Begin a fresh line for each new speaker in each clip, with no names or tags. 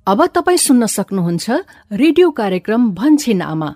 अब तपाईँ सुन्न सक्नुहुन्छ रेडियो कार्यक्रम भन्छिन आमा।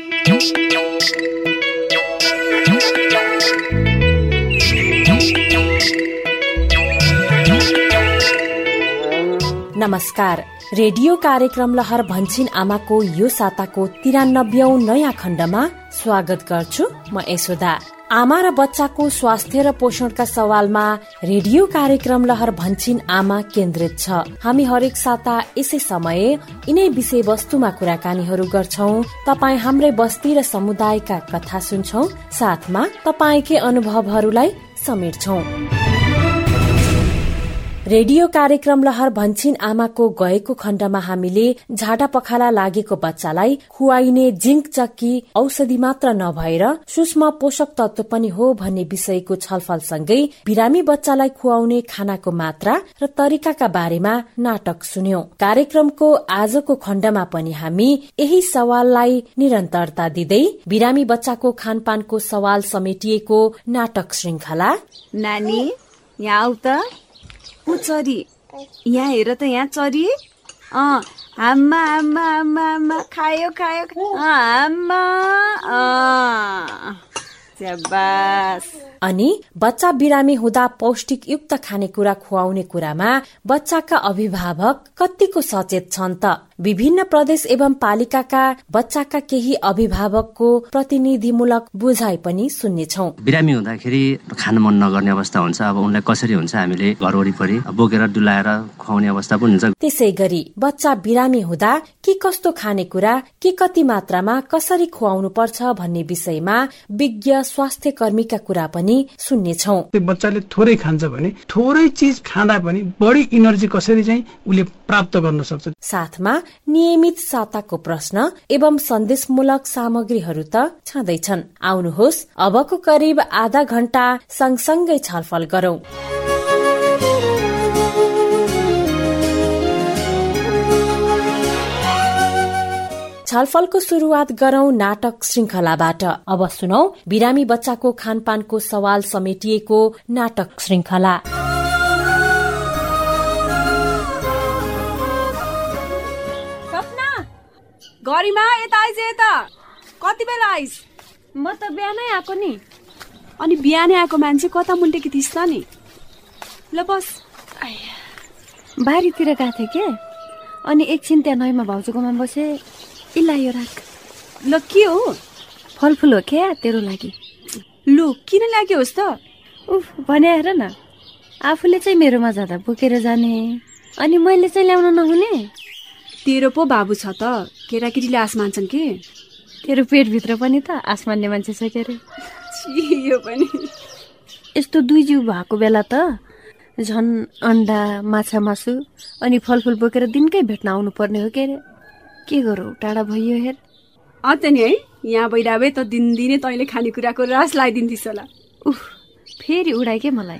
नमस्कार। रेडियो कार्यक्रम लहर भन्छिन आमाको यो साताको 93औं नयाँ खण्डमा स्वागत गर्छु म यशोदा। आमा र बच्चाको स्वास्थ्य र पोषणका सवालमा रेडियो कार्यक्रम लहर भन्छिन आमा केन्द्रित छ। हामी हरेक साता यसै समय यिनै विषय वस्तुमा कुराकानीहरू गर्छौं। तपाई हाम्रै बस्ती र समुदायका कथा सुन्छौं, साथमा तपाईकै अनुभवहरूलाई समेट्छौं। रेडियो कार्यक्रम लहर भन्छिन आमाको गएको खण्डमा हामीले झाडा पखाला लागेको बच्चालाई खुवाइने जिंक चक्की औषधि मात्र नभएर सूक्ष्म पोषक तत्व पनि हो भन्ने विषयको छलफलसँगै बिरामी बच्चालाई खुवाउने खानाको मात्रा र तरिकाका बारेमा नाटक सुन्यौं। कार्यक्रमको आजको खण्डमा पनि हामी यही सवाललाई निरन्तरता दिँदै बिरामी बच्चाको खानपानको सवाल समेटिएको नाटक श्रृंखला
नानी यहाँ आउ त। ऊ चरी यहाँ हेर त, यहाँ चरी। आम्मा आम्मा आम्मा आम्मा खायो खायो आम्मा। स्याबास।
अनि बच्चा बिरामी हुँदा पौष्टिक युक्त खानेकुरा खुवाउने कुरामा बच्चाका अभिभावक कतिको सचेत छन् त? विभिन्न प्रदेश एवं पालिकाका बच्चाका केही अभिभावकको प्रतिनिधिमूलक बुझाइ पनि सुन्नेछौं।
बिरामी हुँदाखेरि खान मन नगर्ने अवस्था हुन्छ। अब उनलाई कसरी हुन्छ, हामीले घर वरिपरि बोकेर डुलाएर खुवाउने अवस्था पनि हुन्छ। त्यसै
गरी बच्चा बिरामी हुँदा के कस्तो खानेकुरा के कति मात्रामा कसरी खुवाउनु पर्छ भन्ने विषयमा विज्ञ स्वास्थ्य कर्मीका कुरा पनि सुन्नेछौं।
बच्चाले थोरै खान्छ भने थोरै चीज खाँदा पनि बढी इनर्जी कसरी चाहिँ उसले प्राप्त गर्न सक्छ।
साथमा नियमित साताको प्रश्न एवं सन्देशमूलक सामग्रीहरू त छँदैछन्। आउनुहोस् अबको करिब आधा घण्टा सँगसँगै छलफल गरौं। छलफलको शुरूआत गरौं नाटक श्रृंखलाबाट। अब सुनौ बिरामी बच्चाको खानपानको सवाल समेटिएको नाटक श्रृंखला।
सपना, गरिमा यता आइज। यता कति बेला आइस?
म त बिहानै आएको नि।
अनि बिहानै आएको मान्छे कता मुन्टेकी थिइस् त नि? ल बस।
बारीतिर गएको थिएँ के, अनि एकछिन त्यहाँ नैमा भाउजूकोमा बसे। इला यो राख।
ल के हो?
फलफुल हो क्या तेरो लागि?
लु किन लाग्योस् त?
उफ भने हेर न, आफूले चाहिँ मेरोमा जाँदा बोकेर जाने, अनि मैले चाहिँ ल्याउन नहुने।
तेरो पो बाबु छ त, केटाकेटीले आस मान्छन् के?
तेरो पेटभित्र पनि त आस मान्ने मान्छे छ के अरे।
यो पनि
यस्तो दुई जिउ भएको बेला त झन् अन्डा माछा मासु अनि फलफुल बोकेर दिनकै भेट्न आउनु पर्ने हो के अरे। के गरौ, टाढा भइयो हेर।
त नि है, यहाँ बैराबे त दिनदिनै तैँले खानेकुराको रास लगाइदिन्थिस् होला।
उफ फेरि उडाइ के मलाई।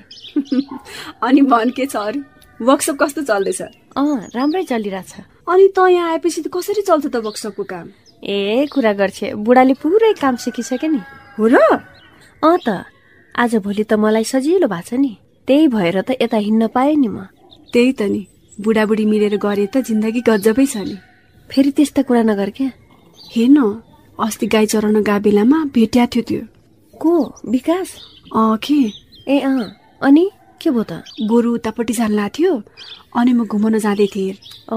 अनि भन के छ अरू? वर्कसप कस्तो चल्दैछ?
राम्रै चलिरहेछ।
अनि त यहाँ आएपछि त कसरी चल्छ त वर्कसपको काम?
कुरा गर्छे, बुढाले पुरै काम सिकिसके नि।
हो र?
त आज भोलि त मलाई सजिलो भएको छ नि, त्यही भएर त यता हिँड्न पाएँ नि म।
त्यही त नि, बुढाबुढी मिलेर गरे त जिन्दगी गजबै छ नि।
फेरि त्यस्ता कुरा नगर क्या।
हेर्न, अस्ति गाई चराउन गए बेलामा भेट्या थियो त्यो।
को? विकास?
के?
अनि के भयो त?
गोरु उतापट्टि जान्ला थियो, अनि म घुमाउन जाँदै थिएँ।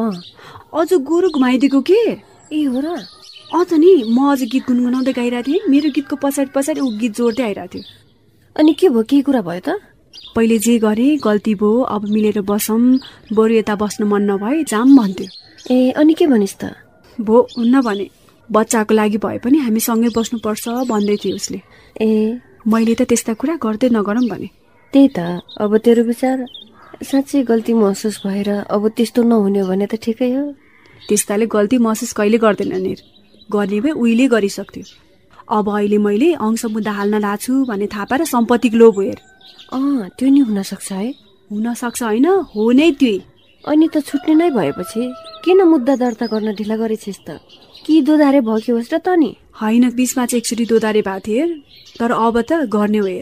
अझ गोरु घुमाइदिएको के?
हो र?
त नि, म अझ गीत गुनगुनाउँदै गाइरहेको थिएँ। मेरो गीतको पछाडि पछाडि ऊ गीत जोड्दै आइरहेको थियो।
अनि के भयो? के कुरा भयो त?
पहिले जे गरे गल्ती भयो, अब मिलेर बसौँ, बरु यता बस्नु मन नभए जाम भन्थ्यो।
अनि के भनिस् त?
भो हुन्न भने, बच्चाको लागि भए पनि हामी सँगै बस्नुपर्छ भन्दै थियो उसले। मैले त त्यस्ता कुरा गर्दै नगरौँ भने।
त्यही त, अब तेरो विचार। साँच्चै गल्ती महसुस भएर अब त्यस्तो नहुने भने त ठिकै हो।
त्यस्ताले गल्ती महसुस कहिले गर्दैन नि, गर्ने भए उहिले गरिसक्थ्यो। अब अहिले मैले अंश मुद्दा हाल्न लाग्छु भने थाहा पाएर सम्पत्तिको लोभ हेर।
त्यो नि हुन सक्छ है।
हुन सक्छ होइन, हो नै त्यही।
अनि त छुट्ने नै भएपछि किन मुद्दा दर्ता गर्न ढिला गरेछिस् त? कि दोधारे भयो होस् र त नि?
होइन, बिचमा चाहिँ एकचोटि दोधारे भएको थियो, तर अब त गर्ने हो हेर।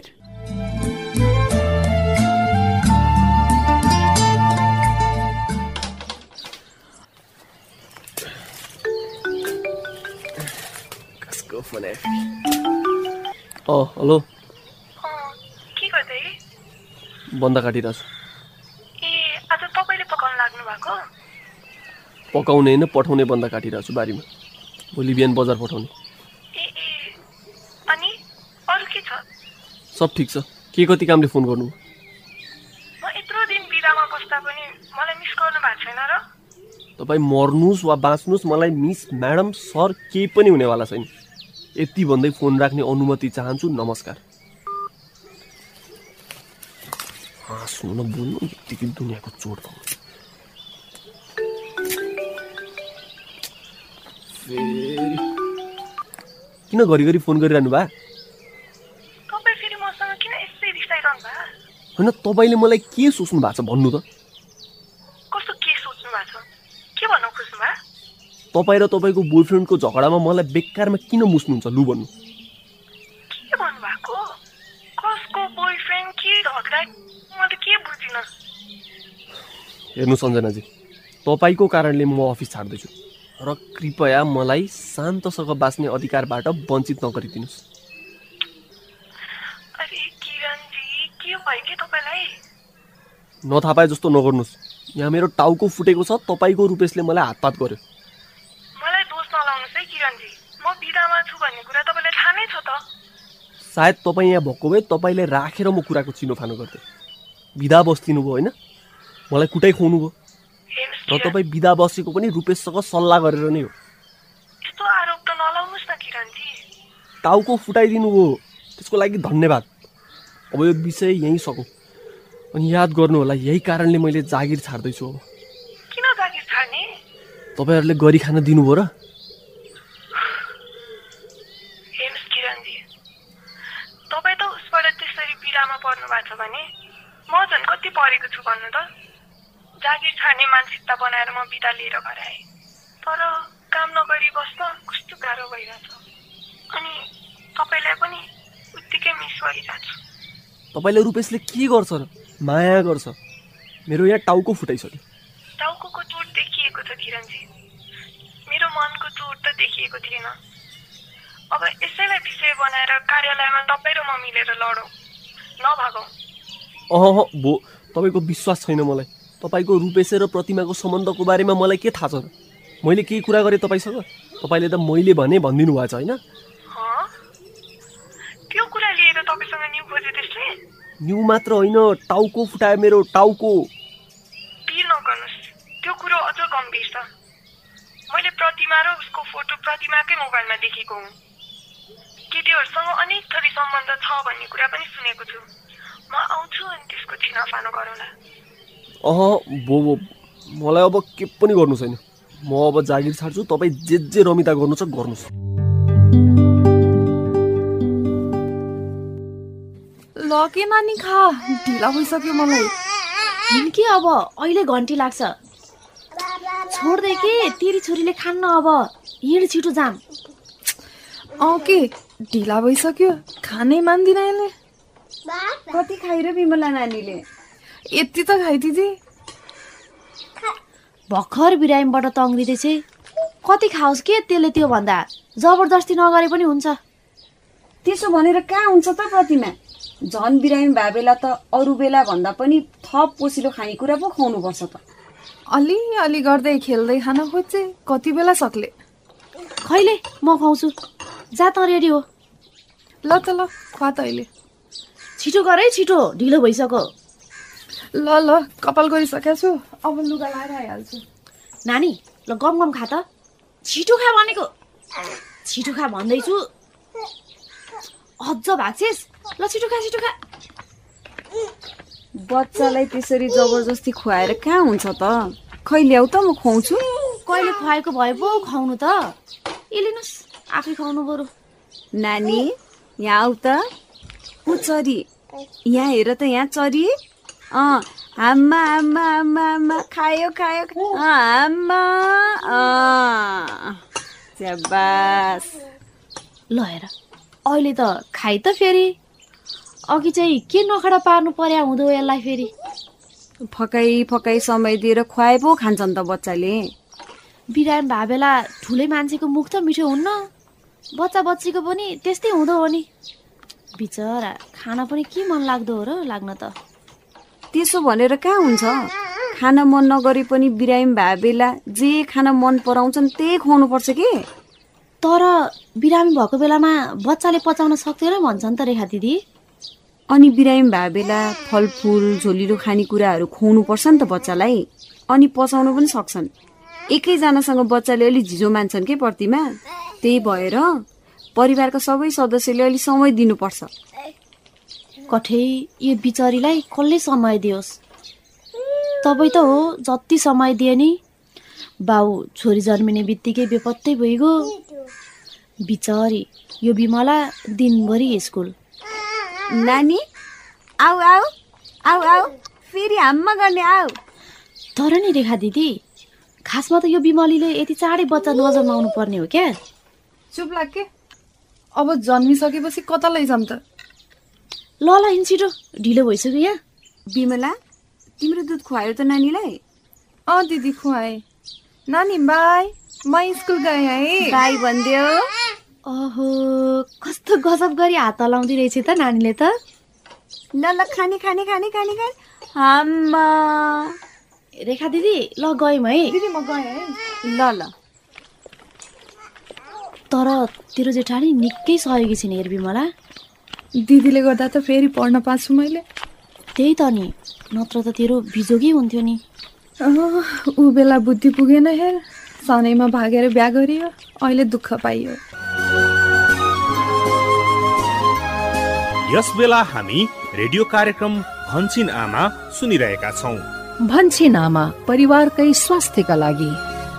को फोन आयो। हेलो
के गर्दै?
बन्दा काटिरहेको छु।
ए आज तपाईले पकाउन लाग्नु भएको?
पकाउने हैन पठाउने बन्दा काटिरहेको छु बारीमा। भोलि बिहान बजार पठाउने।
ए अनि अरु के छ?
सब ठिक छ। के कति कामले फोन गर्नु?
म यत्रो दिन बिदामा बस्दा पनि मलाई मिस गर्नु भएको छैन र?
तपाई मर्नुस् वा बाँच्नुस् मलाई मिस म्याडम सर केही पनि हुनेवाला छैन। यति भन्दै फोन राख्ने अनुमति चाहन्छु। नमस्कार। हाँस्नु न बोल्नु यतिकै दुनियाँको चोट पाउनु। फेरि किन घरिघरि फोन गरिरहनु भा?
तपाई फेरि मसँग किन यसै रिसाइरहनु भा?
हैन तपाईले मलाई के सोच्नु भएको छ भन्नु त?
कस्तो के सोच्नु भएको छ? के भन्न खोज्नु भा?
तपाई र तपाईको बोयफ्रेन्डको झगडामा मलाई बेकारमा किन मुस्नुहुन्छ लु भन्नु।
के भन्नु भएको? कसको बोयफ्रेन्ड के झगडा? म त के बुझिन।
हेर्नु सञ्जनाजी, तपाईको कारणले म अफिस छाड्दैछु र कृपया मलाई शान्तसँग बाँच्ने अधिकारबाट वञ्चित नगरिदिनुस्।
अरे किरणजी, के भयो के तपाईलाई?
नथाहा पाए जस्तो नगर्नुस्। यहाँ मेरो टाउको फुटेको छ, तपाईको रुपेशले मलाई हातपात गर्यो।
मलाई दोष नलाउनुस् है किरणजी। म बिदामा छु भन्ने कुरा तपाईलाई थाहा नै छ त।
सायद तपाईँ यहाँ भएको भए तपाईँले राखेर म कुराको चिनोफानो गर्थे। बिदा बस्दिनु भयो होइन, मलाई कुटाइ खुवाउनु भयो र तपाईँ बिदा बसेको पनि रुपेशसँग सल्लाह गरेर नै हो।
यस्तो आरोप त नलाउनुस् न किरणजी।
टाउको फुटाइदिनु भयो, त्यसको लागि धन्यवाद। अब यो विषय यहीँ सकौँ। अनि याद गर्नु होला, यही कारणले मैले जागिर छाड्दैछु। अब
किन जागिर छाड्ने?
तपाईँहरूले गरी खान दिनुभयो र?
हेर्नुहोस् किरणजी, तपाईँ त उसबाट त्यसरी बिदामा पर्नु भएको छ भने म झन् कति परेको छु भन्नु त। जागिर छाड्ने मानसिकता बनाएर म बिदा लिएर घर आएँ, तर काम नगरी बस्न कस्तो गाह्रो भइरहेछ। अनि तपाईँलाई पनि उत्तिकै मिस गरिरहेको छु।
तपाईँले रुपेशले के गर्छ र? माया गर्छ। मेरो यहाँ टाउको फुटाइसक्यो।
टाउको चोट देखिएको छ किरणजी, मेरो मनको चोट त देखिएको थिएन। अब यसैलाई विषय बनाएर कार्यालयमा तपाईँ र म मिलेर लडौँ, नभागौँ।
भो तपाईँको विश्वास छैन मलाई। तपाईँको रुपेश र प्रतिमाको सम्बन्धको बारेमा मलाई के थाहा छ र? मैले केही कुरा गरेँ तपाईँसँग? तपाईँले त मैले भने भनिदिनु भएको छ होइन?
त्यो कुरा लिएर तपाईँसँग न्यु खोजे त्यसले?
न्यु मात्र होइन, टाउको फुटायो मेरो टाउको।
पिर नगर्नुहोस्, त्यो कुरो अझ गम्भीर छ। मैले प्रतिमा र उसको फोटो प्रतिमाकै मोबाइलमा देखेको हुँ। केटीहरूसँग अनेक थरी सम्बन्ध छ भन्ने कुरा पनि सुनेको छु। म आउँछु अनि त्यसको छिनाफानो गरौँला।
भो मलाई अब के पनि गर्नु छैन। म अब जागिर छाड्छु। तपाईँ जे रमिता गर्नु छ गर्नुहोस्।
ल के नानी खा, ढिला भइसक्यो मलाई।
के अब अहिले घन्टी लाग्छ। छोड्दै के तेरी छोरीले खान्न। अब हिँड छिटो जाम।
के ढिला भइसक्यो, खानै मान्दिन यसले। कति खाइर बिमला नानीले? यति त खाइ दिदी।
भर्खर बिरामीबाट तङ्ग्रिँदैछ, कति खाओस् के त्यसले। त्यो भन्दा जबरजस्ती नगरे पनि हुन्छ।
त्यसो भनेर कहाँ हुन्छ त प्रतिमा? झन् बिरामी भए बेला त अरू बेला भन्दा पनि थप पोसिलो खानेकुरा पो खुवाउनुपर्छ त। अलि गर्दै खेल्दै खान खोज्छे, कति बेला सक्ले?
खैले म खुवाउँछु, जा त रेडी हो।
ल त ल खुवा त अहिले।
छिटो गर है, छिटो ढिलो भइसक्यो।
ल कपाल गरिसकेको छु, अब लुगा लाएर आइहाल्छु।
नानी ल गम खा त। छिटो खा भनेको, छिटो खा भन्दैछु। अझ भाग्छेस, ल छिटो खा।
बच्चालाई त्यसरी जबरजस्ती खुवाएर कहाँ हुन्छ त? खै ल्याउ त, म खुवाउँछु।
कहिले खुवाएको भए पो खुवाउनु त। लिनुहोस्, आफै खुवाउनु बरु।
नानी यहाँ आऊ त। ऊ चरी यहाँ हेर त, यहाँ चरी। आम्मा आम्मा आम्मा आम्मा खायो आम्मा। स्याबास।
ल हेर अहिले त खाइ त फेरि। अघि चाहिँ के नखडा पार्नु पर्या हुँदो यसलाई फेरि।
फकाइ समय दिएर खुवाए पो खान्छन् त बच्चाले।
बिरामी भए बेला ठुलै मान्छेको मुख त मिठो हुन्न।
बच्चा बच्चीको पनि त्यस्तै हुँदो हो नि। बिचरा खाना पनि के मन लाग्दो हो र लाग्न त।
त्यसो भनेर कहाँ हुन्छ, खाना मन नगरे पनि बिरामी भए बेला जे खाना मन पराउँछन् त्यही खुवाउनुपर्छ के।
तर बिरामी भएको बेलामा बच्चाले पचाउन सक्दैन भन्छन् त रेखा दिदी।
अनि बिरामी भए बेला फलफुल झोलिलो खानेकुराहरू खुवाउनुपर्छ नि त बच्चालाई, अनि पचाउन पनि सक्छन्। एकैजनासँग बच्चाले अलि झिजो मान्छन् के प्रतिमा, त्यही भएर परिवारका सबै सदस्यले अलि समय दिनुपर्छ।
कठै यो बिचरीलाई कसले समय दियोस्। तपाईँ त हो जति समय दिए नि, बाउ छोरी जन्मिने बित्तिकै बेपत्तै भइगयो। बिचरी यो बिमला दिनभरि स्कुल।
नानी आऊ आऊ आऊ आऊ, फेरि हाम्मा गर्ने आऊ।
तर नि रेखा दिदी, खासमा त यो बिमलीले यति चाँडै बच्चा नजन्माउनु पर्ने हो क्या।
चुप लाग के, अब जन्मिसकेपछि कता लैजाम त।
ल हिँड छिटो, ढिलो भइसक्यो यहाँ।
बिमला तिम्रो दुध खुवायो त नानीलाई?
दिदी खुवाए। नानी बाई, म स्कुल गएँ है।
बाई भनिदेऊ।
ओहो, कस्तो गजब गरी हात हलाउँदै रहेछ त नानीले त।
ल ल खाने खाने खाने खाने खाने। आम्मा
रेखा दिदी, ल गयौँ है।
दिदी म गएँ है।
ल ल।
तर तेरो जेठानी निकै सहयोगी छिन् हेर बिमला।
दिदीले गर्दा त फेरि पढ्न पाछु मैले।
त्यही त नि, नत्र त तेरो बिजोगी हुन्थ्यो नि।
ऊ बेला बुद्धि पुगेन हेर, सानैमा भागेर बिहा गरियो, अहिले दुःख पाइयो।
यस बेला हामी रेडियो कार्यक्रम भन्छिन् आमा सुनिरहेका छौं।
भन्छिन् आमा, परिवारकै स्वास्थ्यका लागि।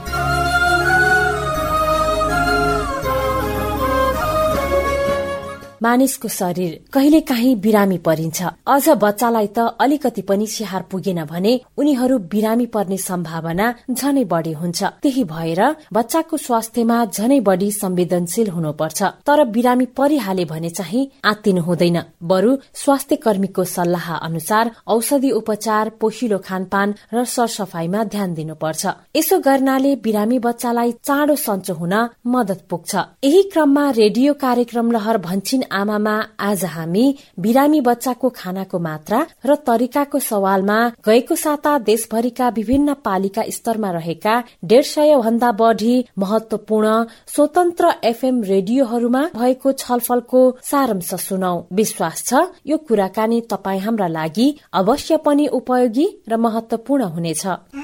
मानिसको शरीर कहिले काहीँ बिरामी परिन्छ। अझ बच्चालाई त अलिकति पनि स्याहार पुगेन भने उनीहरू बिरामी पर्ने सम्भावना झनै बढी हुन्छ। त्यही भएर बच्चाको स्वास्थ्यमा झनै बढी संवेदनशील हुनुपर्छ। तर बिरामी परिहाले भने चाहिँ आत्तिनु हुँदैन, बरु स्वास्थ्य कर्मीको सल्लाह अनुसार औषधि उपचार, पोषिलो खानपान र सरसफाईमा ध्यान दिनुपर्छ। यसो गर्नाले बिरामी बच्चालाई चाँडो सन्चो हुन मद्दत पुग्छ। यही क्रममा रेडियो कार्यक्रम लहर भन्छिन् आमामा आज हामी बिरामी बच्चाको खानाको मात्रा र तरिकाको सवालमा गएको साता देशभरिका विभिन्न पालिका स्तरमा रहेका 150 भन्दा बढ़ी महत्वपूर्ण स्वतन्त्र एफएम रेडियोहरूमा भएको छलफलको सारांश सुनौ। विश्वास छ यो कुराकानी तपाई हाम्रा लागि अवश्य पनि उपयोगी र महत्वपूर्ण हुनेछ।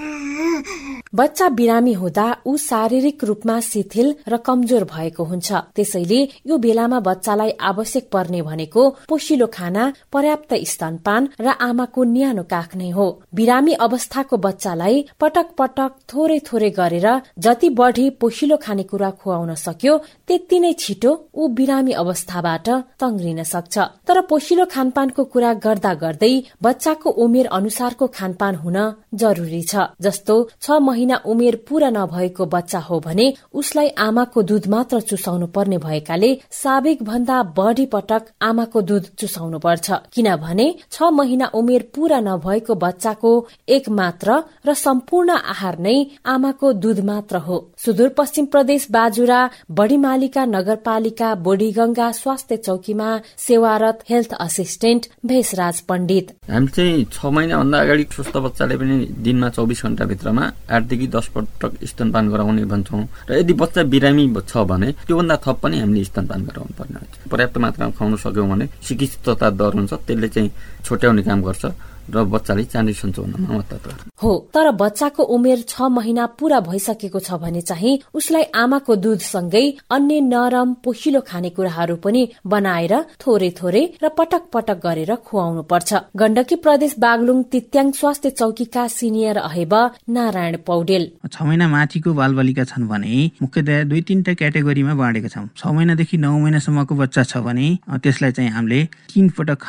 बच्चा बिरामी हुँदा ऊ शारीरिक रूपमा शिथिल र कमजोर भएको हुन्छ। त्यसैले यो बेलामा बच्चालाई आवश्यक पर्ने भनेको पोषिलो खाना, पर्याप्त स्तनपान र आमाको न्यानो काख नै हो। बिरामी अवस्थाको बच्चालाई पटक पटक थोरै थोरै गरेर जति बढ़ी पोषिलो खानेकुरा खुवाउन सक्यो त्यति नै छिटो ऊ बिरामी अवस्थाबाट तंग्रिन सक्छ। तर पोषिलो खानपानको कुरा गर्दा गर्दै बच्चाको उमेर अनुसारको खानपान हुन जरुरी छ। जस्तो 6 महिना उमेर पूरा नभएको बच्चा हो भने उसलाई आमाको दूध मात्र चुसाउनु पर्ने भएकाले स्वाभाविक भन्दा बढ़ी पटक आमाको दूध चुसाउनु पर्छ। किनभने 6 महिना उमेर पूरा नभएको बच्चाको एक मात्र र सम्पूर्ण आहार नै आमाको दूध मात्र हो। सुदूरपश्चिम प्रदेश बाजुरा बढीमालिका नगरपालिका बोडीगंगा स्वास्थ्य चौकीमा सेवारत हेल्थ असिस्टेन्ट भेषराज पण्डित।
हामी चाहिँ 6 महिना भन्दा अगाडि स्वस्थ बच्चाले पनि दिनमा 24 घण्टा भित्रमा 8 देखि 10 पटक स्तनपान गराउने भन्छौं। र यदि बच्चा बिरामी छ भने त्योभन्दा थप पनि हामीले स्तनपान गराउनु पर्ने हुन्छ। पर्याप्त मात्रामा खुवाउन सक्यौं भने चिकित्सकता दर हुन्छ, त्यसले चाहिँ छोट्याउने काम गर्छ र बच्चाले चाँडै सन्चो हुनमा मद्दत गर्छ।
हो, तर बच्चाको उमेर 6 महिना पूरा भइसकेको छ भने चाहिँ उसलाई आमाको दूधसँगै अन्य नरम पोषिलो खानेकुराहरू पनि बनाएर थोरै थोरै र पटक पटक गरेर खुवाउनु पर्छ। गण्डकी प्रदेश बागलुङ तित्याङ स्वास्थ्य चौकीका सिनियर अहेब नारायण पौडेल।
6 महिना माथिको बालबालिका छन् भने मुख्यतया 2-3टा क्याटेगोरीमा बाँडेका छौं। 6 महिनादेखि 9 महिनासम्मको बच्चा छ भने त्यसलाई चाहिँ हामीले 3 पटक खाना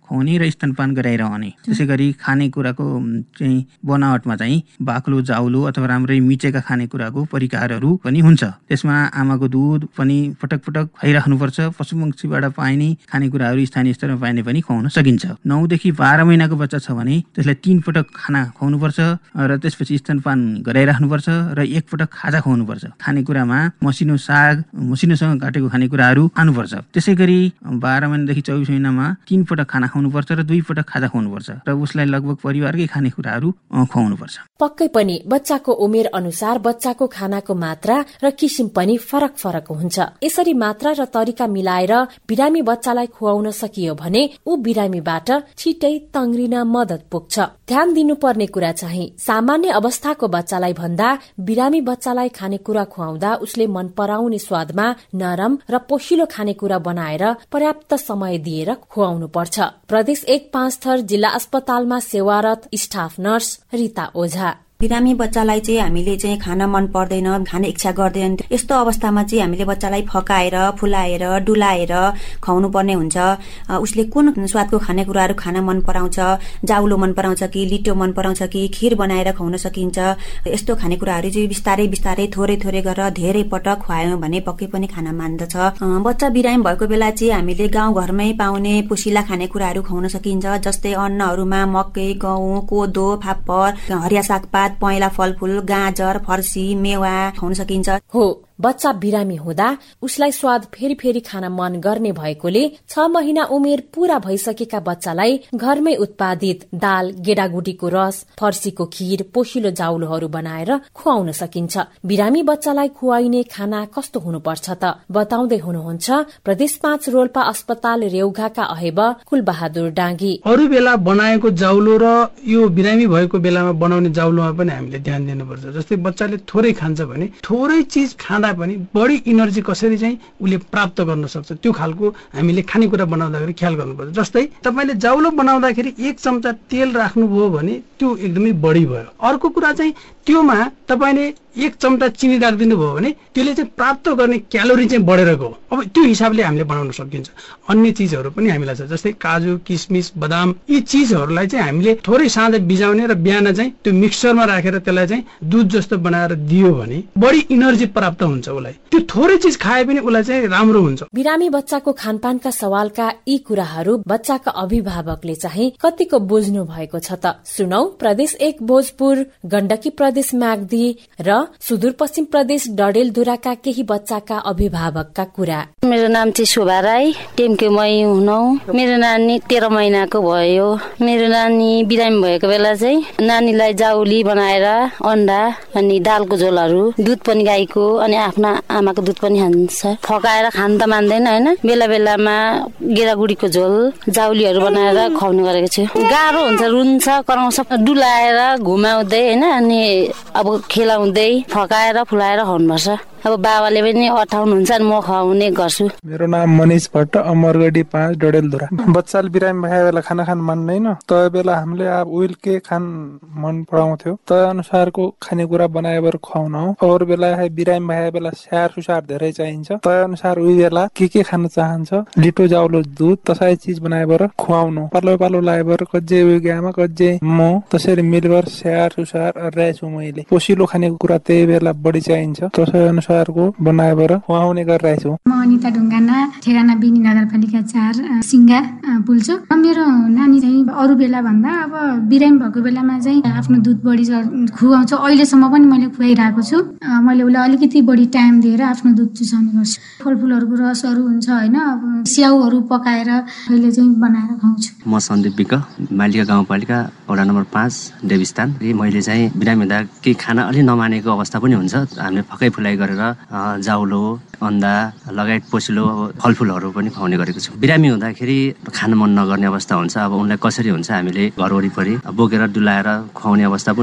खुवाउने र स्तनपान गराइरहने। त्यसै गरी खानेकुराको चाहिँ बनावटमा चाहिँ बाक्लो जाउलो अथवा राम्रै मिचेका खानेकुराको परिकारहरू पनि हुन्छ। त्यसमा आमाको दुध पनि पटक पटक खुवाइराख्नुपर्छ। पशुपक्षीबाट पाइने खानेकुराहरू स्थानीय स्तरमा पाइने पनि खुवाउन सकिन्छ। 9 देखि 12 महिनाको बच्चा छ भने त्यसलाई 3 पटक खाना खुवाउनुपर्छ र त्यसपछि स्तनपान गराइराख्नुपर्छ र 1 पटक खाजा खुवाउनुपर्छ। खानेकुरामा मसिनो साग, मसिनोसँग काटेको खानेकुराहरू खानुपर्छ। त्यसै गरी 12 महिनादेखि 24 महिनामा 3 पटक खाना खुवाउनुपर्छ र 2 पटक खाजा खुवाउनुपर्छ र उसलाई लगभग परिवारकै खानेकुराहरू खुवाउनुपर्छ।
पक्कै पनि बच्चाको उमेर अनुसार बच्चाको खानाको मात्रा र किसिम पनि फरक फरक हुन्छ। यसरी मात्रा र तरिका मिलाएर बिरामी बच्चालाई खुवाउन सकियो भने ऊ बिरामीबाट छिटै तङ्ग्रिन मद्दत पुग्छ। ध्यान दिनुपर्ने कुरा चाहिँ सामान्य अवस्थाको बच्चालाई भन्दा बिरामी बच्चालाई खानेकुरा खुवाउँदा उसले मन पराउने स्वादमा नरम र पोषिलो खानेकुरा बनाएर पर्याप्त समय दिएर खुवाउनु पर्छ। प्रदेश 1 पाँचथर जिल्ला अस्पतालमा सेवारत स्टाफ नर्स रीता ओझा।
बिरामी बच्चालाई चाहिँ हामीले चाहिँ खान मन पर्दैन, खाने इच्छा गर्दैन, यस्तो अवस्थामा चाहिँ हामीले बच्चालाई फकाएर फुलाएर डुलाएर खुवाउनु पर्ने हुन्छ। उसले कुन स्वादको खानेकुराहरू खान मन पराउँछ, जाउलो मन पराउँछ कि लिटो मन पराउँछ कि खिर बनाएर खुवाउन सकिन्छ। यस्तो खानेकुराहरू चाहिँ बिस्तारै बिस्तारै थोरै थोरै गरेर धेरै पटक खुवायौं भने पक्कै पनि खान मान्दछ। बच्चा बिरामी भएको बेला चाहिँ हामीले गाउँघरमै पाउने पोसिला खानेकुराहरू खुवाउन सकिन्छ। जस्तै अन्नहरूमा मकै, गहुँ, कोदो, फापर, हरिया सागपात, पहेँला फलफूल, गाजर, फर्सी, मेवा खुवाउन सकिन्छ।
हो, बच्चा बिरामी हुँदा उसलाई स्वाद फेरि फेरि खान मन गर्ने भएकोले 6 महिना उमेर पूरा भइसकेका बच्चालाई घरमै उत्पादित दाल, गेडागुडीको रस, फर्सीको खीर, पोषिलो जाउलोहरू बनाएर खुवाउन सकिन्छ। बिरामी बच्चालाई खुवाइने खाना कस्तो हुनुपर्छ त बताउँदै हुनुहुन्छ प्रदेश 5 रोल्पा अस्पताल रेउघाका अहेब कुलबहादुर डाँगी।
अरू बेला बनाएको जाउलो र यो बिरामी भएको बेलामा बनाउने जाउलोमा पनि हामीले ध्यान दिनुपर्छ। जस्तै बच्चाले थोरै खान्छ भने थोरै चीज खाँदा पनि बढी इनर्जी कसरी चाहिँ उसले प्राप्त गर्न सक्छ त्यो खालको हामीले खानेकुरा बनाउँदाखेरि ख्याल गर्नुपर्छ। जस्तै तपाईले जाउलो बनाउँदाखेरि 1 चम्चा तेल राख्नुभयो भने त्यो एकदमै बढी भयो। अर्को कुरा चाहिँ त्योमा तपाईले 1 चम्चा चिनी राखिदिनु भयो भने त्यसले चाहिँ प्राप्त गर्ने क्यालोरी चाहिँ बढेर गयो। अब त्यो हिसाबले हामीले बनाउन सकिन्छ। अन्य चीजहरू पनि हामीलाई छ, जस्तै काजु, किसमिस, बदाम, यी चीजहरूलाई चाहिँ हामीले थोरै साँझ बिजाउने र बिहान चाहिँ त्यो मिक्सचरमा राखेर त्यसलाई चाहिँ दुध जस्तो बनाएर दियो भने बढी इनर्जी प्राप्त हुन्छ उसलाई। त्यो थोरै चीज खाए पनि उसलाई चाहिँ राम्रो हुन्छ।
बिरामी बच्चाको खानपानका सवालका यी कुराहरू बच्चाका अभिभावकले चाहिँ कतिको बुझ्नु भएको छ त सुनौ। प्रदेश 1 भोजपुर, गण्डकी प्रदेश म्याग्दी र सुदूरपश्चिम प्रदेश डडेलधुराका केही बच्चाका अभिभावकका कुरा।
मेरो नाम चाहिँ शोभा राई, टेम्केमै हुनौ। मेरो नानी 13 महिनाको भयो। मेरो नानी बिरामी भएको बेला चाहिँ नानीलाई जाउली बनाएर अन्डा अनि दालको झोलहरू, दुध पनि गाईको अनि आफ्ना आमाको दुध पनि खान्छ। फकाएर खान त मान्दैन हैन, बेला बेलामा गेडागुडीको झोल, जाउलीहरू बनाएर खुवाउने गरेको छु। गाह्रो हुन्छ, रुन्छ, कराउँछ, डुलाएर घुमाउँदै हैन अनि अब खेलाउँदै फकाएर फुलाएर खुवाउनुपर्छ। अब बाबाले पनि अठाउनुहुन्छ अनि म खुवाउने गर्छु।
मेरो नाम मनिष भट्ट, अमरगढी 5 डडेलधुरा। बच्चाले बिरामी भए बेला खाना खान मान्दैन, तय बेला हामीले अब उइल के खान मन पराउँथ्यो तय अनुसारको खानेकुरा बनाएर खुवाउन हो। अरू बेला बिरामी भए बेला स्याहार सुसार धेरै चाहिन्छ, तय अनुसार उही बेला के खान चाहन्छ लिटो जाउलो दुध तसाई चीज बनाएर खुवाउनु। पालो पालो लाएर कज्जे उगामा कज्जे म त्यसरी मिलेर स्याहार सुसार रहेछु। मैले पोसिलो खानेकुरा त्यही बेला बढी चाहिन्छ, त्यसै अनुसार बनाएर खुवाउने गरिरहेछु।
म अनिता ढुङ्गाना, ठेगाना बिनी नगरपालिका 4 सिङ्गा पुल्छु। मेरो नानी चाहिँ अरू बेला भन्दा अब बिरामी भएको बेलामा चाहिँ आफ्नो दुध बढी खुवाउँछ। अहिलेसम्म पनि मैले खुवाइरहेको छु। मैले उसलाई अलिकति बढी टाइम दिएर आफ्नो दुध चुसाउने गर्छु। फलफुलहरूको रसहरू हुन्छ हैन, अब स्याउहरू पकाएर अहिले चाहिँ बनाएर खुवाउँछु।
म सन्दीप विक, मालिका गाउँपालिका वडा नम्बर 5 देवीस्थान। मैले चाहिँ बिरामी हुँदा केही खाना अलि नमानेको अवस्था पनि हुन्छ। हामीले फकाइ फुलाइ गरेर जाउलो, अन्डा लगायत पोसिलो फलफुलहरू पनि खुवाउने गरेको छु। बिरामी हुँदाखेरि खान मन नगर्ने अवस्था हुन्छ। अब उनलाई कसरी हुन्छ हामीले घर वरिपरि बोकेर डुलाएर खुवाउने अवस्था पनि हुन्छ।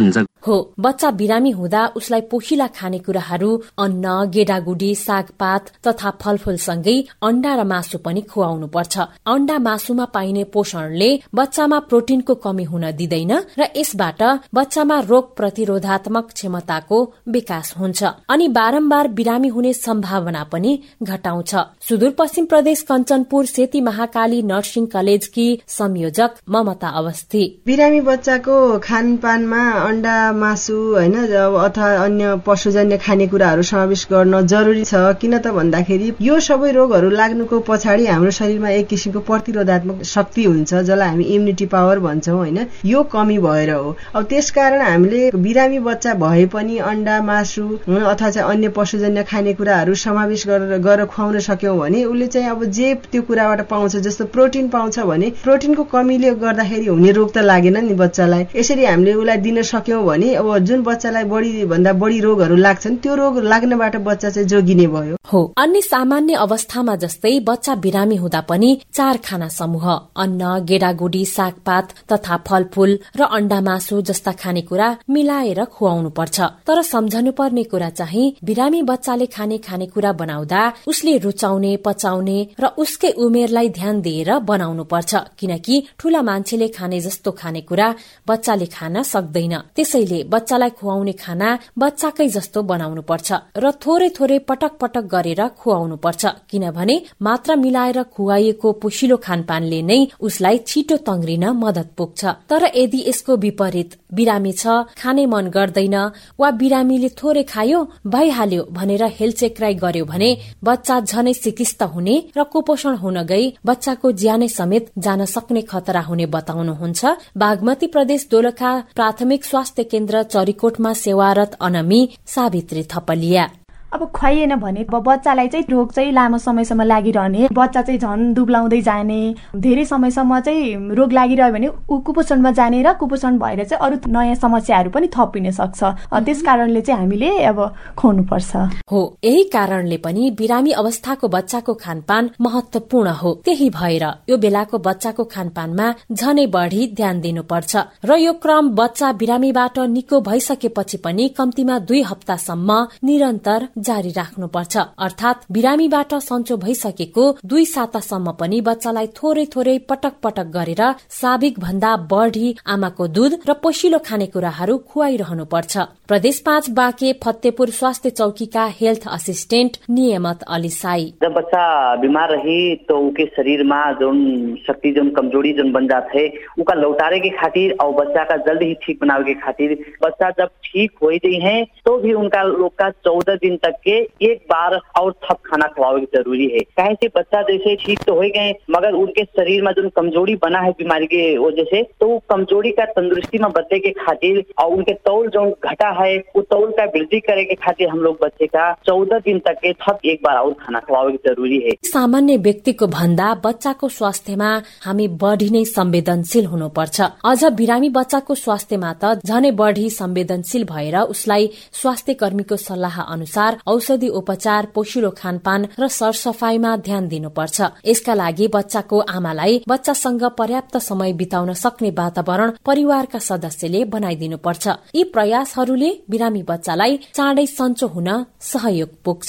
हो। बच्चा बिरामी हुँदा उसलाई पोखिला खानेकुराहरू, अन्न, गेडागुडी, सागपात तथा फलफूलसँगै अण्डा र मासु पनि खुवाउनु पर्छ। अण्डा मासुमा पाइने पोषणले बच्चामा प्रोटिनको कमी हुन दिँदैन र यसबाट बच्चामा रोग प्रतिरोधात्मक क्षमताको विकास हुन्छ अनि बारम्बार बिरामी हुने सम्भावना पनि घटाउँछ। सुदूरपश्चिम प्रदेश कञ्चनपुर सेती महाकाली नर्सिङ कलेजकी संयोजक ममता अवस्थी।
बिरामी बच्चाको खानपानमा अण्डा, मासु हैन अथवा अन्य पशुजन्य खानेकुराहरू समावेश गर्न जरुरी छ। किन त भन्दाखेरि यो सबै रोगहरू लाग्नुको पछाडि हाम्रो शरीरमा एक किसिमको प्रतिरोधात्मक शक्ति हुन्छ, जसलाई हामी इम्युनिटी पावर भन्छौं हैन, यो कमी भएर हो। अब त्यसकारण हामीले बिरामी बच्चा भए पनि अण्डा, मासु अथवा चाहिँ अन्य पशुजन्य खानेकुराहरू समावेश गरेर खुवाउन सक्यौं भने उसले चाहिँ अब जे त्यो कुराबाट पाउँछ, जस्तो प्रोटिन पाउँछ भने प्रोटिनको कमीले गर्दाखेरि हुने रोग त लागेन नि बच्चालाई। यसरी हामीले उसलाई दिन सक्यौं भने अब जुन बच्चालाई बढी भन्दा बढी रोगहरू लाग्छन् त्यो रोग लाग्नबाट बच्चा चाहिँ जोगिने भयो।
हो। अन्य सामान्य अवस्थामा जस्तै बच्चा बिरामी हुँदा पनि 4 खाना समूह अन्न, गेडागुडी, सागपात तथा फलफूल र अण्डा, मासु जस्ता खानेकुरा मिलाएर खुवाउनु पर्छ। तर सम्झनुपर्ने कुरा चाहिँ बिरामी बच्चाले खाने खानेकुरा बनाउँदा उसले रुचाउने, पचाउने र उसकै उमेरलाई ध्यान दिएर बनाउनु पर्छ, किनकि ठूला मान्छेले खाने जस्तो खानेकुरा बच्चाले खान सक्दैन। त्यसैले बच्चालाई खुवाउने खाना बच्चाकै जस्तो बनाउनु पर्छ र थोरै थोरै पटक पटक गरेर खुवाउनु पर्छ, किनभने मात्रा मिलाएर खुवाइएको पोषिलो खानपानले नै उसलाई छिटो तङ्ग्रिन मद्दत पुग्छ। तर यदि यसको विपरीत बिरामी छ, खाने मन गर्दैन वा बिरामीले थोरै खायो भइहाल्यो भनेर हेलचेक्राइ गर्यो भने बच्चा झनै सिकिस्त हुने र कुपोषण हुन गई बच्चाको ज्यानै समेत जान सक्ने खतरा हुने बताउनुहुन्छ बागमती प्रदेश दोलखा प्राथमिक स्वास्थ्य केन्द्र चरीकोटमा सेवारत अनमी सावित्री थपलिया।
अब खुवाइएन भने बच्चालाई चाहिँ रोग चाहिँ लामो समयसम्म लागिरहने, बच्चा चाहिँ झन् दुब्लाउँदै जाने, धेरै समयसम्म चाहिँ रोग लागिरह्यो भने ऊ कुपोषणमा जाने र कुपोषण भएर चाहिँ अरू नयाँ समस्याहरू पनि थपिन सक्छ। त्यस कारणले चाहिँ हामीले अब खुवाउनु पर्छ।
हो, यही कारणले पनि बिरामी अवस्थाको बच्चाको खानपान महत्वपूर्ण हो। त्यही भएर यो बेलाको बच्चाको खानपानमा झनै बढी ध्यान दिनुपर्छ र यो क्रम बच्चा बिरामीबाट निको भइसकेपछि पनि कम्तीमा 2 हप्तासम्म निरन्तर जारी राख्नुपर्छ। अर्थात बिरामीबाट सन्चो भइसकेको 2 सातासम्म पनि बच्चालाई थोरै थोरै पटक पटक गरेर स्वाभाविक भन्दा बढी आमाको दूध र पोषिलो खानेकुराहरू खुवाइरहनु पर्छ। प्रदेश 5 बाँके फतेपुर स्वास्थ्य चौकीका हेल्थ असिस्टेंट नियमत अलिसाई।
जब बच्चा बीमार रही तो उनके शरीर में जो शक्ति, जो कमजोरी जो बन जाते है, उनका लौटारे के खातिर और बच्चा का जल्द ही ठीक बनावे के खातिर बच्चा जब ठीक हो गई है तो भी उनका लोग का 14 दिन तक के एक बार और थप खाना खिलावे की जरूरी है। कहे से बच्चा जैसे ठीक तो हो गए मगर उनके शरीर में जो कमजोरी बना है बीमारी के वजह से, तो कमजोरी का तंदुरुस्ती में बच्चे के खातिर और उनके तौल जो घटा है वो तौल का वृद्धि करे के खातिर हम लोग बच्चे का 14 दिन तक के थप एक बार और खाना खिलावे की जरूरी है।
सामान्य व्यक्तिको भन्दा बच्चाको स्वास्थ्यमा हामी बढी नै संवेदनशील हुनुपर्छ। अझ बिरामी बच्चाको स्वास्थ्यमा त झनै बढी संवेदनशील भएर उसलाई स्वास्थ्य कर्मीको सल्लाह अनुसार औषधि उपचार, पोषिलो खानपान र सरसफाईमा ध्यान दिनुपर्छ। यसका लागि बच्चाको आमालाई बच्चासँग पर्याप्त समय बिताउन सक्ने वातावरण परिवारका सदस्यले बनाइदिनुपर्छ। यी प्रयासहरूले बिरामी बच्चालाई चाँडै सन्चो हुन सहयोग पुग्छ।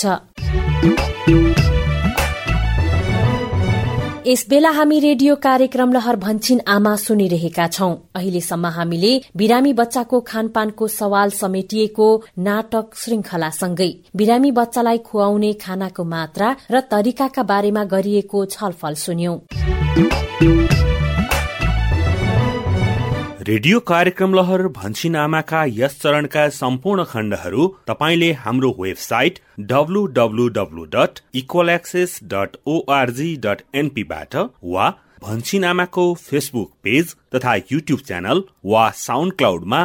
यस बेला हामी रेडियो कार्यक्रम लहर भन्छिन आमा सुनिरहेका छौं। अहिलेसम्म हामीले बिरामी बच्चाको खानपानको सवाल समेटिएको नाटक श्रृंखलासँगै बिरामी बच्चालाई खुवाउने खानाको मात्रा र तरिकाका बारेमा गरिएको छलफल सुन्यौं।
रेडियो कार्यक्रम लहर भन्छिन आमाका यस चरणका सम्पूर्ण खण्डहरू तपाईले हाम्रो वेबसाइट www.equalaccess.org.np बाट वा भन्छिन आमाको फेसबुक पेज तथा युट्युब च्यानल वा साउन्ड क्लाउडमा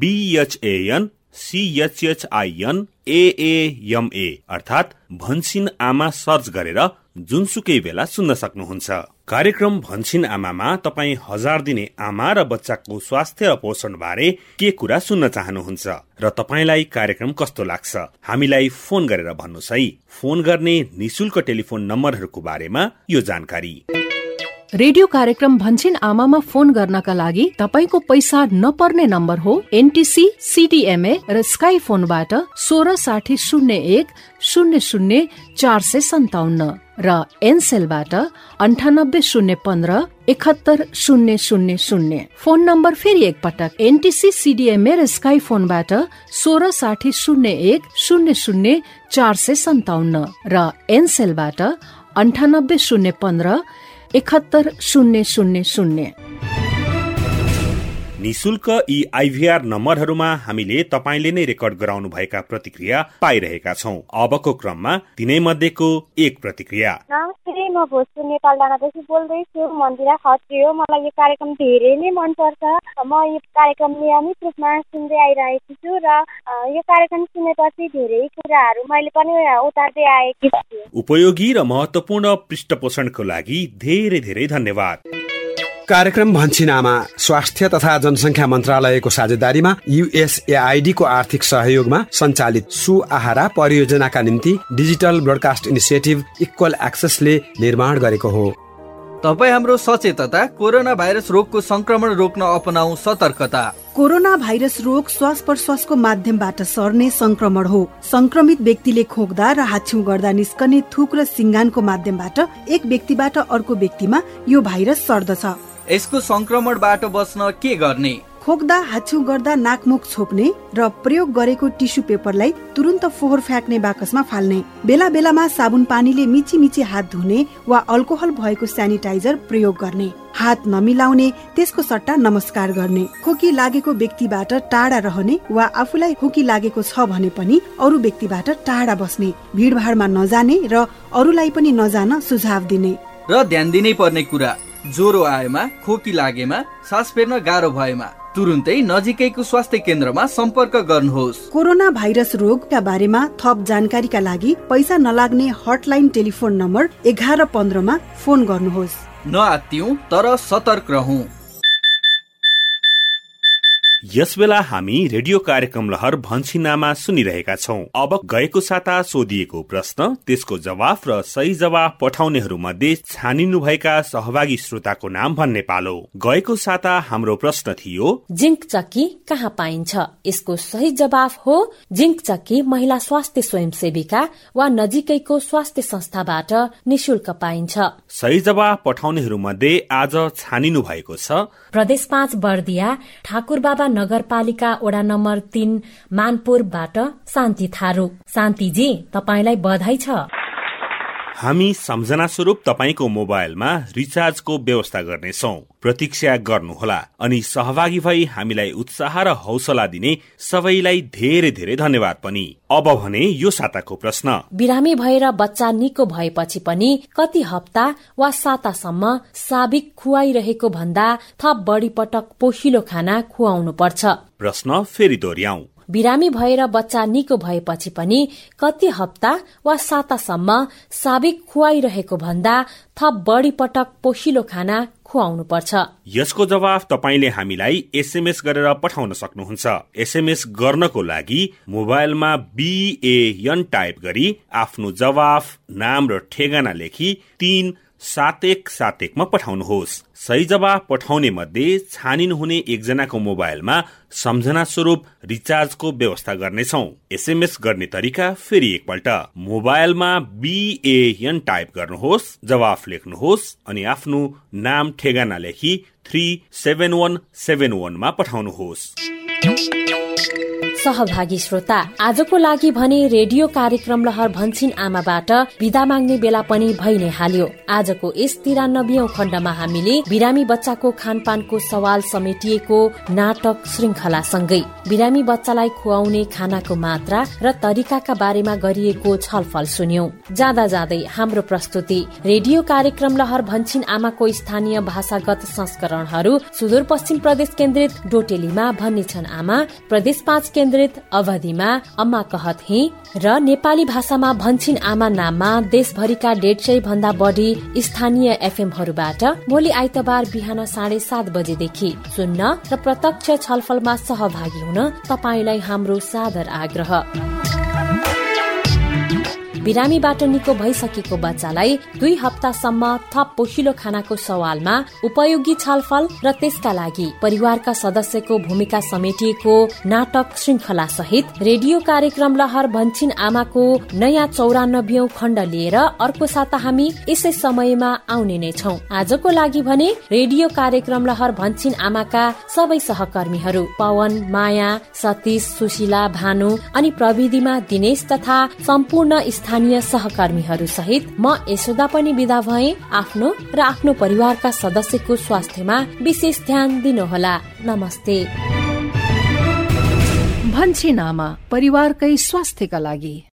BHANCHHINAAMA अर्थात भन्छिन आमा सर्च गरेर जुनसुकै बेला सुन्न सक्नुहुन्छ। कार्यक्रम भन्छिन आमामा तपाई 1000 दिने आमा र बच्चाको स्वास्थ्य र पोषण बारे के कुरा सुन्न चाहनुहुन्छ र तपाईलाई कार्यक्रम कस्तो लाग्छ हामीलाई फोन गरेर भन्नुस् है। फोन गर्ने निशुल्क टेलिफोन नम्बरहरूको बारेमा यो जानकारी
रेडियो कार्यक्रम भन्छिन आमामा फोन गर्नका लागि तपाईको पैसा नपर्ने नम्बर हो एनटीसी सीडीएमए र स्काई फोनबाट 166001 00 457 र एनसेलबाट 980115 71000। फोन नम्बर फेरि एकपटक एनटीसी सीडीएमए र स्काई फोनबाट 166001 00 457 र एनसेलबाट 980115 71000।
निशुल्क यी आइभीआर नम्बरहरूमा हामीले तपाईले नै रेकर्ड गराउनु भएका प्रतिक्रिया पाइरहेका छौं। अबको क्रममा तिनै मध्येको एक प्रतिक्रिया।
नमस्ते, म भोजपुर नेपाल डाँडादेखि बोल्दैछु। मन्दिरा खत्री हो। मलाई यो कार्यक्रम धेरै नै मनपर्छ। म यो कार्यक्रम नियमित रूपमा सुन्दै आइरहेकी छु र यो कार्यक्रम सुनेपछि धेरै कुराहरू मैले पनि उतार्दै आएकी छु।
उपयोगी र महत्वपूर्ण पृष्ठपोषणको लागि धेरै धेरै धन्यवाद।
कार्यक्रम भन्छिन आमा स्वास्थ्य तथा जनसंख्या मन्त्रालयको साझेदारीमा USAID को आर्थिक सहयोगमा सञ्चालित सुआहारा परियोजनाका निम्ति डिजिटल ब्रोडकास्ट इनिसिएटिभ इक्वल एक्सेसले निर्माण गरेको हो।
तपाई हाम्रो सचेतता कोरोना भाइरस रोगको संक्रमण रोक्न अपनाऊ सतर्कता।
कोरोना भाइरस रोग श्वास प्रश्वासको माध्यमबाट सर्ने संक्रमण हो। संक्रमित व्यक्तिले खोक्दा र हाच्छिउ गर्दा निस्कने थुक र सिङ्गानको माध्यमबाट एक व्यक्तिबाट अर्को व्यक्तिमा यो भाइरस सर्दछ।
यसको संक्रमणबाट बच्न के गर्ने?
खोक्दा हाच्छिउ गर्दा नाकमुख छोप्ने र प्रयोग गरेको टिस्यु पेपरलाई तुरुन्त फोहोर फ्याँक्ने बाकसमा फाल्ने। बेला बेलामा साबुन पानीले मिची मिची हात धुने वा अल्कोहल भएको सेनिटाइजर प्रयोग गर्ने। हात नमिलाउने, त्यसको सट्टा नमस्कार गर्ने। खोकी लागेको व्यक्तिबाट टाढा रहने वा आफूलाई खोकी लागेको छ भने पनि अरू व्यक्तिबाट टाढा बस्ने। भिडभाडमा नजाने र अरूलाई पनि नजान सुझाव दिने।
र ध्यान दिनै पर्ने कुरा, ज्वरो आएमा, खोकी लागेमा, सास फेर्न गाह्रो भएमा तुरुन्तै नजिकैको स्वास्थ्य केन्द्रमा सम्पर्क गर्नुहोस्।
कोरोना भाइरस रोगका बारेमा थप जानकारीका लागि पैसा नलाग्ने हटलाइन टेलिफोन नम्बर 1115 मा फोन गर्नुहोस्।
नआत्तियौं तर सतर्क रहौं।
यसबेला हामी रेडियो कार्यक्रम लहर भन्छिनामा सुनिरहेका छौं। अब गएको साता सोधिएको प्रश्न, त्यसको जवाफ र सही जवाफ पठाउनेहरू मध्ये छानिनु भएका सहभागी श्रोताको नाम भन्ने पालो। गएको साता हाम्रो प्रश्न थियो,
जिंक चक्की कहाँ पाइन्छ? यसको सही जवाफ हो जिंक चक्की महिला स्वास्थ्य स्वयंसेविका वा नजिकैको स्वास्थ्य संस्थाबाट निशुल्क पाइन्छ।
सही जवाफ पठाउनेहरू मध्ये आज छानिनु भएको छ
प्रदेश 5 बर्दिया ठाकुरबाबा नगरपालिका वडा नम्बर 3 मानपुरबाट शान्ति थारू। शान्तिजी, तपाईलाई बधाई छ।
हामी सम्झना स्वरूप तपाईको मोबाइलमा रिचार्जको व्यवस्था गर्नेछौं। प्रतीक्षा गर्नुहोला अनि सहभागी भई हामीलाई उत्साह र हौसला दिने सबैलाई धेरै धेरै धन्यवाद पनि। अब भने यो साताको प्रश्न,
बिरामी भएर बच्चा निको भएपछि पनि कति हप्ता वा सातासम्म साबिक खुवाइरहेको भन्दा थप बढी पटक पोषिलो खाना खुवाउनु पर्छ?
प्रश्न फेरि दोहोर्याउँ।
बिरामी भएर बच्चा निको भएपछि पनि कति हप्ता वा सातासम्म साबिक खुवाइरहेको भन्दा थप बढी पटक पोषिलो खाना खुवाउनु पर्छ?
यसको जवाफ तपाईले हामीलाई SMS गरेर पठाउन सक्नुहुन्छ। SMS गर्नको लागि मोबाइलमा BAN टाइप गरी आफ्नो जवाफ, नाम र ठेगाना लेखी 3711 मा पठाउनुहोस्। सही जवाफ पठाउने मध्ये छानिनु हुने एकजनाको मोबाइलमा सम्झना स्वरूप रिचार्जको व्यवस्था गर्नेछौं। SMS गर्ने तरिका फेरि एकपल्ट, मोबाइलमा BAN टाइप गर्नुहोस्, जवाफ लेख्नुहोस् अनि आफ्नो नाम ठेगाना लेखी 37171 मा पठाउनुहोस्।
सहभागी श्रोता, आजको लागि भने रेडियो कार्यक्रम लहर भन्छिन आमाबाट बिदा माग्ने बेला पनि भइ नै हाल्यो। आजको यस 93औं खण्डमा हामीले बिरामी बच्चाको खानपानको सवाल समेटिएको नाटक श्रृंखला सँगै बिरामी बच्चालाई खुवाउने खानाको मात्रा र तरिकाका बारेमा गरिएको छलफल सुन्यौं। जाँदा जाँदै हाम्रो प्रस्तुति रेडियो कार्यक्रम लहर भन्छिन आमाको स्थानीय भाषागत संस्करणहरू सुदूरपश्चिम प्रदेश केन्द्रित डोटेलीमा भन्ने छन् आमा, प्रदेश 5 केन्द्रित अवधिमा अम्मा कहत ही र नेपाली भाषामा भन्छिन आमा नाममा देशभरिका 150 भन्दा बढी स्थानीय FMहरूबाट भोलि आइतबार बिहान 7:30 बजेदेखि सुन्न र प्रत्यक्ष छलफलमा सहभागी हुन तपाईलाई हाम्रो सादर आग्रह। बिरामीबाट निको भइसकेको बच्चालाई 2 हप्तासम्म थप पोषिलो खानाको सवालमा उपयोगी छलफल र त्यसका लागि परिवारका सदस्यको भूमिका समेटिएको नाटक श्रृंखला सहित रेडियो कार्यक्रम लहर भन्छिन आमाको नयाँ 94औं खण्ड लिएर अर्को साता हामी यसै समयमा आउने नै छौं। आजको लागि भने रेडियो कार्यक्रम लहर भन्छिन आमाका सबै सहकर्मीहरू पवन, माया, सतीश, सुशीला, भानु अनि प्रविधिमा दिनेश तथा सम्पूर्ण स्थानीय सहकर्मीहरू सहित म यशोदा पनि बिदा भए। आफ्नो र आफ्नो परिवारका सदस्यको स्वास्थ्यमा विशेष ध्यान दिनुहोला। नमस्ते।
भन्छिन आमा, परिवारकै स्वास्थ्यका लागि।